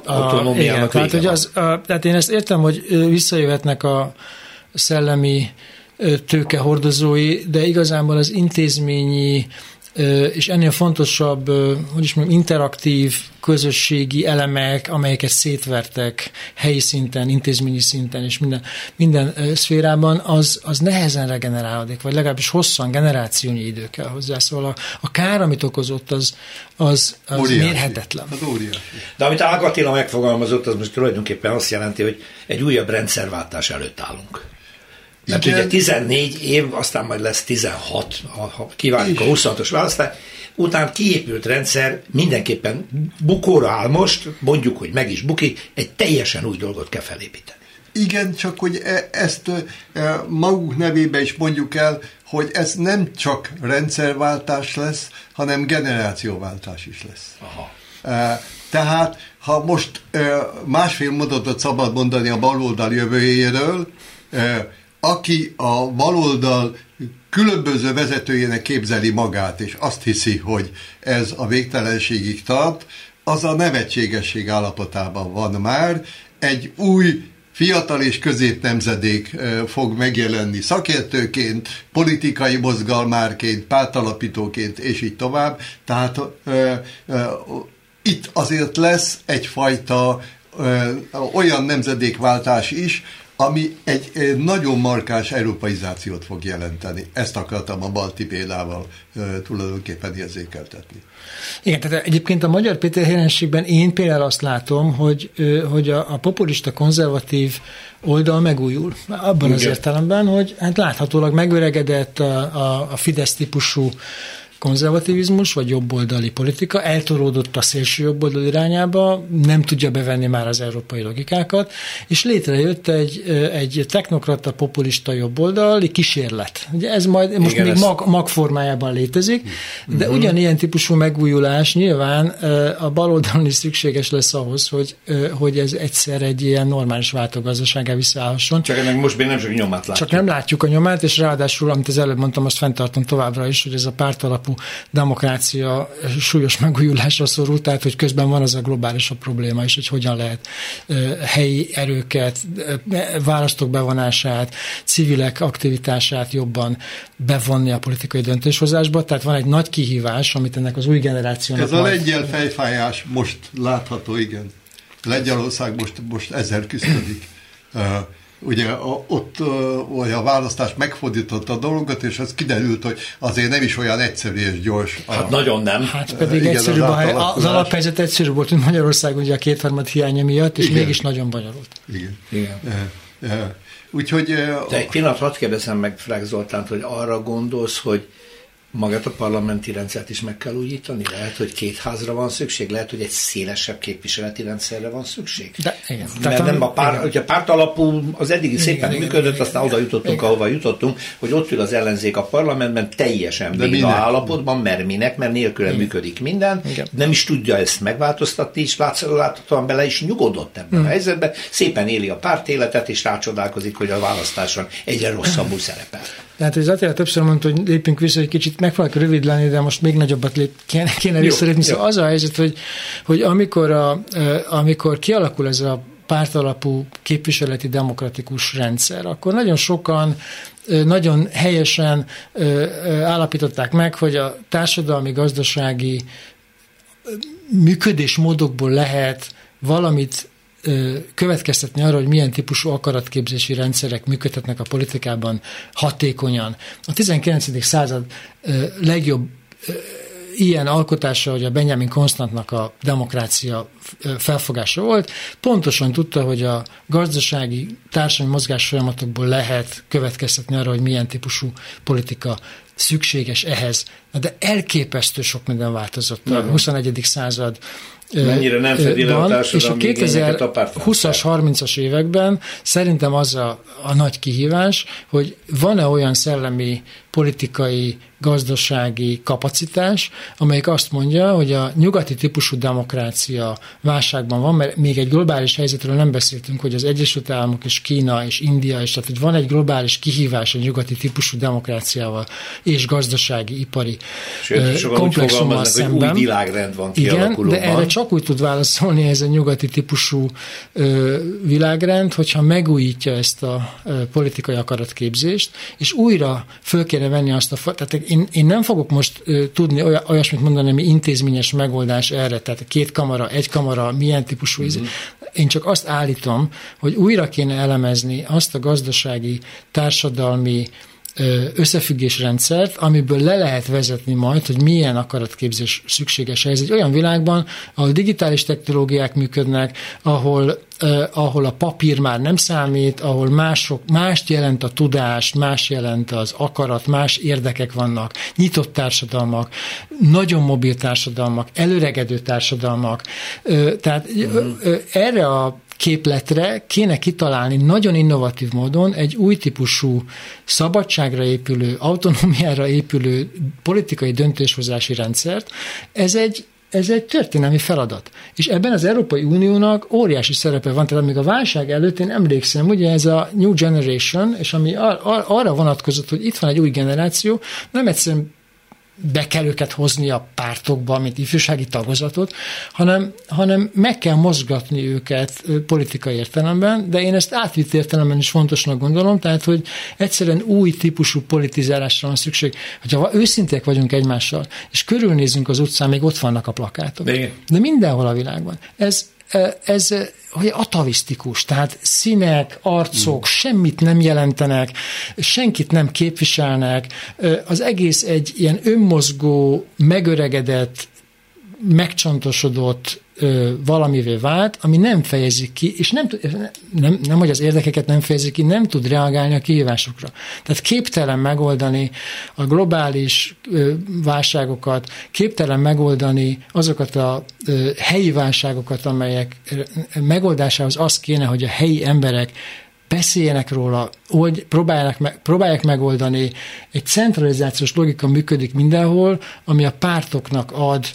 tehát én ezt értem, hogy visszajöhetnek a szellemi tőke hordozói, de igazából az intézményi és ennél fontosabb, interaktív közösségi elemek, amelyeket szétvertek helyi szinten, intézményi szinten és minden szférában, az nehezen regenerálódik, vagy legalábbis hosszan, generációnyi idő kell hozzá. Szóval a kár, amit okozott, az mérhetetlen. De amit Ág Attila megfogalmazott, az most tulajdonképpen azt jelenti, hogy egy újabb rendszerváltás előtt állunk. Mert ugye 14 év, aztán majd lesz 16, ha kívánjuk a 26-os választás, után kiépült rendszer mindenképpen bukóra áll most, mondjuk, hogy meg is bukik, egy teljesen új dolgot kell felépíteni. Igen, csak hogy ezt maguk nevében is mondjuk el, hogy ez nem csak rendszerváltás lesz, hanem generációváltás is lesz. Aha. Tehát, ha most másfél mondatot szabad mondani a baloldal jövőjéről, aki a baloldal különböző vezetőjének képzeli magát, és azt hiszi, hogy ez a végtelenségig tart, az a nevetségesség állapotában van már. Egy új fiatal és középnemzedék fog megjelenni szakértőként, politikai mozgalmárként, pártalapítóként, és így tovább. Tehát itt azért lesz egyfajta olyan nemzedékváltás is, ami egy nagyon markáns európaizációt fog jelenteni. Ezt akartam a balti példával tulajdonképpen érzékeltetni. Igen, tehát egyébként a Magyar Péter jelenségben én például azt látom, hogy a populista konzervatív oldal megújul. Abban az értelemben, hogy hát láthatólag megöregedett a Fidesz típusú konzervativizmus, vagy jobboldali politika, eltoródott a szélső jobboldal irányába, nem tudja bevenni már az európai logikákat, és létrejött egy technokrata, populista jobboldali kísérlet. Ugye ez majd most igen, még mag formájában létezik, de ugyanilyen típusú megújulás nyilván a baloldalon is szükséges lesz ahhoz, hogy ez egyszer egy ilyen normális váltógazdaságá visszaállhasson. Csak ennek most még nem csak nyomát látjuk. Csak nem látjuk a nyomát, és ráadásul, amit az előbb mondtam, azt fenntartom továbbra is, hogy ez a pártalapú demokrácia súlyos megújulásra szorul, tehát hogy közben van az a globálisabb probléma is, hogy hogyan lehet helyi erőket, választók bevonását, civilek aktivitását jobban bevonni a politikai döntéshozásba. Tehát van egy nagy kihívás, amit ennek az új generációnak... Ez a lengyel fejfájás most látható, igen. Lengyelország most ezzel küzdik. Ugye ott a választás megfordította a dolgot, és az kiderült, hogy azért nem is olyan egyszerű és gyors. Hát nagyon nem. Hát pedig egyszerűbb, az alaphelyzet egyszerűbb volt, mint Magyarország ugye a kétharmad hiánya miatt, és igen, mégis nagyon bonyolult. Igen. Úgyhogy... De egy pillanat, hadd kérdezem meg Frák Zoltánt, hogy arra gondolsz, hogy magát a parlamenti rendszert is meg kell újítani? Lehet, hogy két házra van szükség? Lehet, hogy egy szélesebb képviseleti rendszerre van szükség? De, igen. Mert nem ugye a párt alapú az eddigi szépen működött, aztán oda jutottunk, ahova jutottunk, hogy ott ül az ellenzék a parlamentben teljesen béna állapotban, mert minek, mert nélküle működik minden, nem is tudja ezt megváltoztatni, és láthatóan bele is nyugodott ebben a helyzetben, szépen éli a pártéletet, és rácsodálkozik, hogy a választáson egyre rosszabbul szerepel. Tehát az Attila többször mondta, hogy lépjünk vissza, hogy kicsit meg fogok rövid lenni, de most még nagyobbat kéne visszalépni. Szóval az a helyzet, hogy amikor kialakul ez a pártalapú képviseleti demokratikus rendszer, akkor nagyon sokan nagyon helyesen állapították meg, hogy a társadalmi, gazdasági működésmódokból lehet valamit következtetni arra, hogy milyen típusú akaratképzési rendszerek működhetnek a politikában hatékonyan. A 19. század legjobb ilyen alkotása, hogy a Benjamin Constantnak a demokrácia felfogása volt, pontosan tudta, hogy a gazdasági, társadalmi mozgás folyamatokból lehet következtetni arra, hogy milyen típusú politika szükséges ehhez. De elképesztő sok minden változott a 21. század. Mennyire nem fedi le a társadalmi igényeket a 20-as, 30-as években szerintem az a nagy kihívás, hogy van-e olyan szellemi, politikai, gazdasági kapacitás, amelyik azt mondja, hogy a nyugati típusú demokrácia válságban van, mert még egy globális helyzetről nem beszéltünk, hogy az Egyesült Államok és Kína és India, és tehát hogy van egy globális kihívás a nyugati típusú demokráciával és gazdasági, ipari komplexummal szemben. Hogy új világrend van kialakulóban. Igen, de erre csak úgy tud válaszolni ez a nyugati típusú világrend, hogyha megújítja ezt a politikai akaratképzést, és újra föl kéne venni azt a... Tehát én nem fogok most tudni olyasmit mondani, ami intézményes megoldás erre, tehát 2 kamara, 1 kamara, milyen típusú... Én csak azt állítom, hogy újra kéne elemezni azt a gazdasági, társadalmi összefüggésrendszert, amiből le lehet vezetni majd, hogy milyen akaratképzés szükséges ez egy olyan világban, ahol digitális technológiák működnek, ahol a papír már nem számít, ahol mást jelent a tudás, más jelent az akarat, más érdekek vannak, nyitott társadalmak, nagyon mobil társadalmak, előregedő társadalmak. Tehát erre a képletre kéne kitalálni nagyon innovatív módon egy új típusú szabadságra épülő, autonómiára épülő politikai döntéshozási rendszert. Ez egy történelmi feladat. És ebben az Európai Uniónak óriási szerepe van, tehát még a válság előtt én emlékszem, ugye ez a New Generation, és ami arra vonatkozott, hogy itt van egy új generáció, nem egyszerűen be kell őket hozni a pártokba, mint ifjúsági tagozatot, hanem meg kell mozgatni őket politikai értelemben, de én ezt átvitt értelemben is fontosnak gondolom, tehát, hogy egyszerűen új típusú politizálásra van szükség. Hogyha őszinték vagyunk egymással, és körülnézünk az utcán, még ott vannak a plakátok. De mindenhol a világban. Ez hogy atavisztikus, tehát színek, arcok, semmit nem jelentenek, senkit nem képviselnek, az egész egy ilyen önmozgó, megöregedett, megcsontosodott valamivé vált, ami nem fejezik ki, és nem, hogy az érdekeket nem fejezik ki, nem tud reagálni a kihívásokra. Tehát képtelen megoldani a globális válságokat, képtelen megoldani azokat a helyi válságokat, amelyek megoldásához az kéne, hogy a helyi emberek beszéljenek róla, próbálják megoldani. Egy centralizációs logika működik mindenhol, ami a pártoknak ad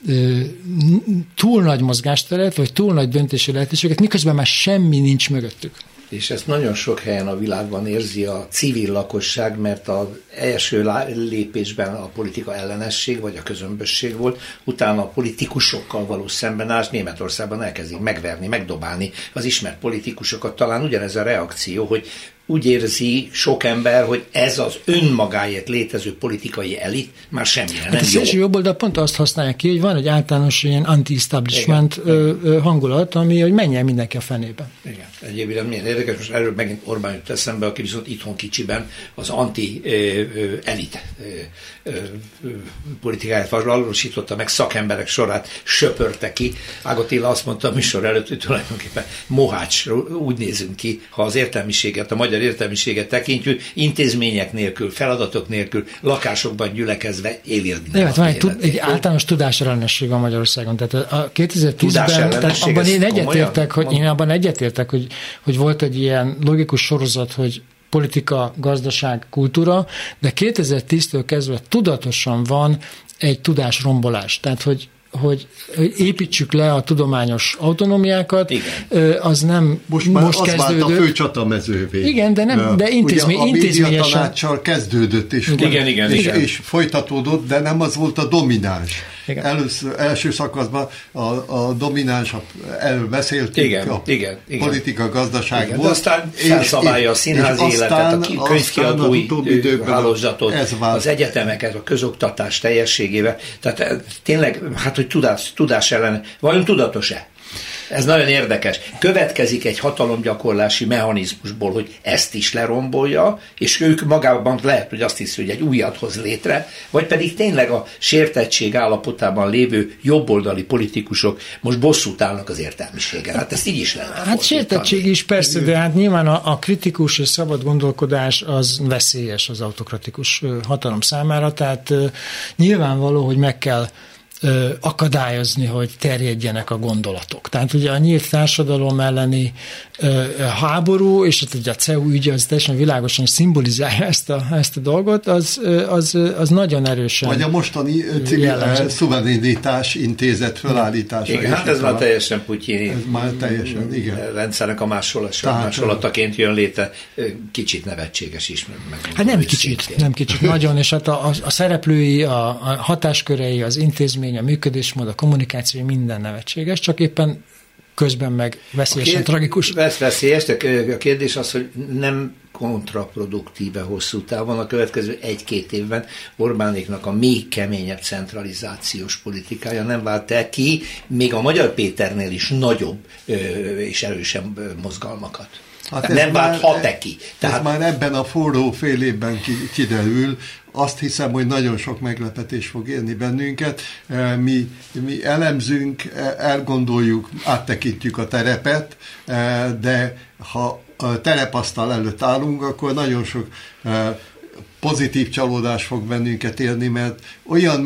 túl nagy mozgásteret, vagy túl nagy döntési lehetőséget, miközben már semmi nincs mögöttük. És ezt nagyon sok helyen a világban érzi a civil lakosság, mert az első lépésben a politika ellenesség, vagy a közömbösség volt, utána a politikusokkal való szembenállás Németországban elkezdik megverni, megdobálni az ismert politikusokat. Talán ugyanez a reakció, hogy úgy érzi sok ember, hogy ez az önmagáért létező politikai elit már semmire nem jó. A szélső jobboldal pont azt használja ki, hogy van egy általános ilyen anti-establishment hangulat, ami, hogy menjen mindenki a fenébe. Igen. Egyébként milyen érdekes, most erről megint Orbán jut eszembe, aki viszont itthon kicsiben az anti-elit politikáját valósította meg, szakemberek sorát söpörte ki. Ág Attila azt mondta a műsor előtt, hogy tulajdonképpen mohács, úgy nézünk ki, ha az értelmiséget, a magyar értelmiséget tekintjük, intézmények nélkül, feladatok nélkül, lakásokban gyülekezve élérni. Van egy általános tudásellenesség a Magyarországon. Tehát a 2010-ben abban egyetértek, hogy volt egy ilyen logikus sorozat, hogy politika, gazdaság, kultúra, de 2010-től kezdve tudatosan van egy tudásrombolás. Tehát, hogy építsük le a tudományos autonómiákat, az nem most kezdődött. Az vált a fő csatamezővé. Igen, de intézményesen. A médiatanáccsal kezdődött, és folytatódott, de nem az volt a domináns. Első szakaszban a domináns, erről beszéltünk, igen. Politika, gazdaság volt. De aztán felszabálja a színházi életet, a könyvkiadói hálózatot, az egyetemeket, a közoktatás teljességével. Tehát tényleg, hogy tudás ellen, vajon tudatos-e? Ez nagyon érdekes. Következik egy hatalomgyakorlási mechanizmusból, hogy ezt is lerombolja, és ők magában lehet, hogy azt hiszi, hogy egy újat hoz létre, vagy pedig tényleg a sértettség állapotában lévő jobboldali politikusok most bosszút állnak az értelmiségen. Hát ezt így is lehet. Hát sértettség is persze, de hát nyilván a kritikus és szabad gondolkodás az veszélyes az autokratikus hatalom számára, tehát nyilvánvaló, hogy meg kell akadályozni, hogy terjedjenek a gondolatok. Tehát ugye a nyílt társadalom elleni háború, és ugye a CEU ügy az teljesen világosan szimbolizálja ezt a dolgot, az nagyon erősen. Vagy a mostani civil szuverenitás intézet felállítása. Igen, hát ez már teljesen putyini. Ez már teljesen, igen. Rendszernek a másolataként jön létre. Kicsit nevetséges is. Hát nem kicsit, nagyon, és hát a szereplői, a hatáskörei, az intézmény, a működésmód, a kommunikáció, minden nevetséges, csak éppen közben meg veszélyesen tragikus. Veszélyes, de a kérdés az, hogy nem kontraproduktíve hosszú távon a következő 1-2 évben Orbánéknak a még keményebb centralizációs politikája nem vált el ki, még a Magyar Péternél is nagyobb és erősebb mozgalmakat. Hát nem válthat ki. Tehát már ebben a forró fél évben kiderül. Azt hiszem, hogy nagyon sok meglepetés fog érni bennünket. Mi elemzünk, elgondoljuk, áttekintjük a terepet, de ha a terepasztal előtt állunk, akkor nagyon sok pozitív csalódás fog bennünket érni, mert olyan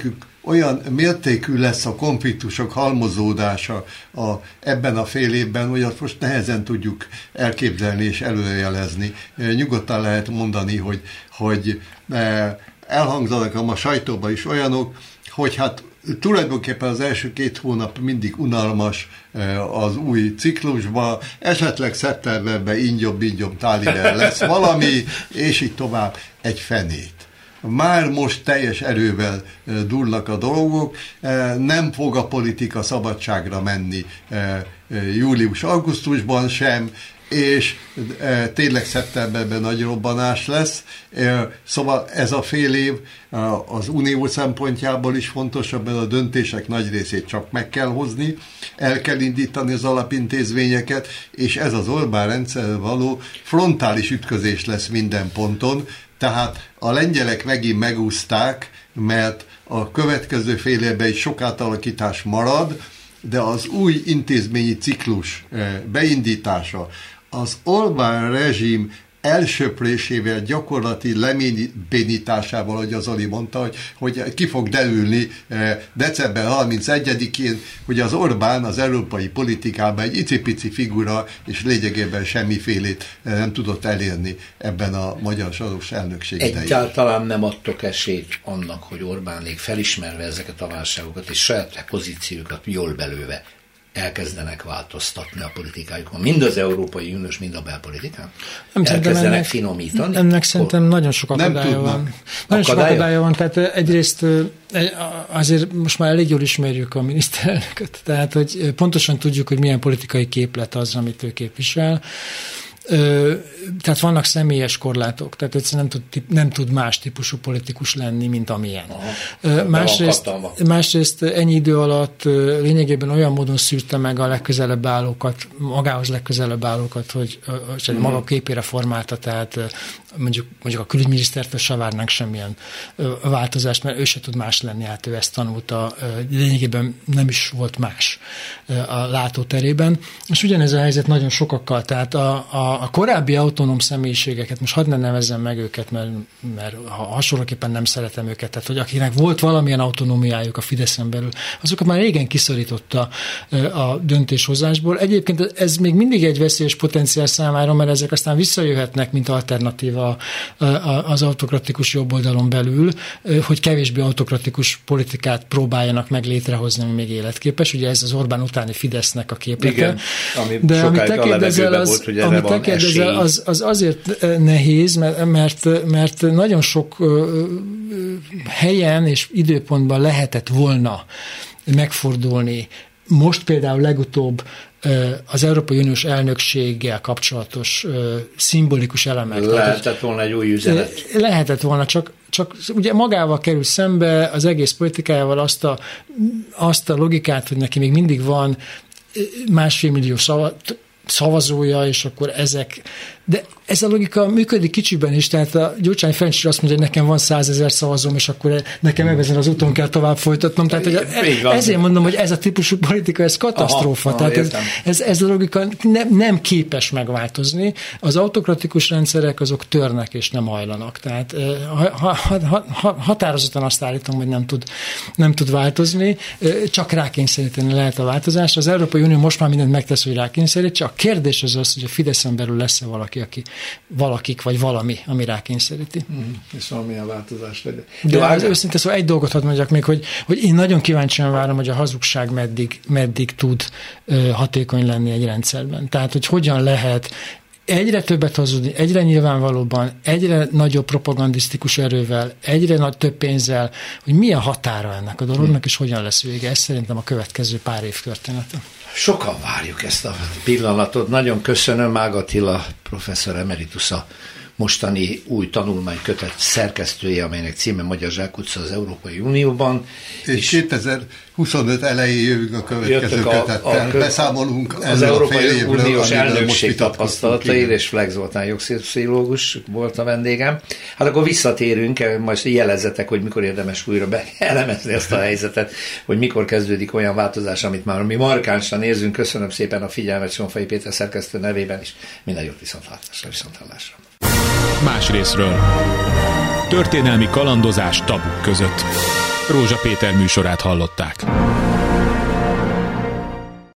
mértékű lesz a konfliktusok halmozódása ebben a fél évben, hogy azt most nehezen tudjuk elképzelni és előrejelezni. Nyugodtan lehet mondani, hogy elhangzanak a sajtóban is olyanok, hogy hát tulajdonképpen az első 2 hónap mindig unalmas az új ciklusban, esetleg szeptemberben ingyobb tálider lesz valami, és így tovább egy fenét. Már most teljes erővel dúlnak a dolgok, nem fog a politika szabadságra menni július-augusztusban sem, és tényleg szeptemberben nagy robbanás lesz. Szóval ez a fél év az unió szempontjából is fontosabb, mert a döntések nagy részét csak meg kell hozni, el kell indítani az alapintézményeket, és ez az Orbán rendszerrel való frontális ütközés lesz minden ponton. Tehát a lengyelek megint megúszták, mert a következő fél évben is sok átalakítás marad, de az új intézményi ciklus beindítása, az Orbán rezsim elsöprésével, gyakorlati leménybénításával, ahogy az Ali mondta, hogy ki fog derülni december 31-én, hogy az Orbán az európai politikában egy icipici figura, és lényegében semmifélét nem tudott elérni ebben a magyar soros elnökség idején. Egyáltalán nem adtok esélyt annak, hogy Orbánék felismerve ezeket a válságokat és saját pozíciókat jól belőve elkezdenek változtatni a politikájukon. Mind az Európai Uniós, mind a belpolitikán. Elkezdenek finomítani. Ennek szerintem nagyon sok akadálya van. Nagyon sok akadálya van, tehát egyrészt azért most már elég jól ismerjük a miniszterelnököt, tehát hogy pontosan tudjuk, hogy milyen politikai képlet az, amit ő képvisel. Tehát vannak személyes korlátok, tehát egyszerűen nem tud más típusú politikus lenni, mint amilyen. Másrészt ennyi idő alatt lényegében olyan módon szűrte meg a legközelebb állókat, magához legközelebb állókat, hogy maga képére formálta, tehát mondjuk a külügyminisztertől se várnánk semmilyen változást, mert ő se tud más lenni, hát ő ezt tanulta, lényegében nem is volt más a látóterében. És ugyanez a helyzet nagyon sokakkal, tehát a korábbi autonóm személyiségeket, most hadd ne nevezzem meg őket, mert hasonlóképpen nem szeretem őket, tehát hogy akinek volt valamilyen autonómiájuk a Fideszen belül, azokat már régen kiszorította a döntéshozásból. Egyébként ez még mindig egy veszélyes potenciál számára, mert ezek aztán visszajöhetnek, mint alternatíva az autokratikus jobboldalon belül, hogy kevésbé autokratikus politikát próbáljanak meg létrehozni, ami még életképes. Ugye ez az Orbán utáni Fidesznek a képlete. Igen, de amit te kérdezel, az azért nehéz, mert nagyon sok helyen és időpontban lehetett volna megfordulni. Most például legutóbb az Európai Uniós elnökséggel kapcsolatos szimbolikus elemek. Lehetett volna egy új üzenet. Lehetett volna, csak ugye magával kerül szembe az egész politikájával azt a logikát, hogy neki még mindig van 1,5 millió szavazója, és akkor ezek... De ez a logika működik kicsiben is, tehát a Gyurcsány Ferenc azt mondja, hogy nekem van 100 000 szavazóm, és akkor nekem ezen az úton kell tovább folytatnom. Tehát ezért mondom, hogy ez a típusú politika, ez katasztrófa. Tehát ez a logika nem képes megváltozni. Az autokratikus rendszerek azok törnek és nem hajlanak. Tehát határozottan azt állítom, hogy nem tud változni, csak rákényszeríteni lehet a változást. Az Európai Unió most már mindent megtesz, hogy rákényszerítse. A kérdés az, hogy a Fideszen belül lesz-e valakik, vagy valami, ami rákényszeríti. És valamilyen változás legyen. De őszintén szóval egy dolgot hadd mondjak még, hogy én nagyon kíváncsian várom, hogy a hazugság meddig tud hatékony lenni egy rendszerben. Tehát, hogy hogyan lehet egyre többet hazudni, egyre nyilvánvalóban, egyre nagyobb propagandisztikus erővel, egyre több pénzzel, hogy milyen határa ennek a dolognak, és hogyan lesz vége. Ez szerintem a következő pár év története. Sokan várjuk ezt a pillanatot. Nagyon köszönöm, Ág Attila professzor emeritus, a mostani új tanulmánykötet szerkesztője, amelynek címe Magyar Zsákutca az Európai Unióban. És 2025 elején jövünk a következő kötettel. Beszámolunk az Európai Uniós elnökség tapasztalatai, és Flex Zoltán jogszociológus volt a vendégem. Hát akkor visszatérünk, majd jelezzetek, hogy mikor érdemes újra elemezni ezt a helyzetet, hogy mikor kezdődik olyan változás, amit már mi markánsan érzünk. Köszönöm szépen a figyelmet Sonfai Péter szerkesztő nevében is. Minden jót, viszonthallásra. Más részről. Történelmi kalandozás tabuk között. Rózsa Péter műsorát hallották.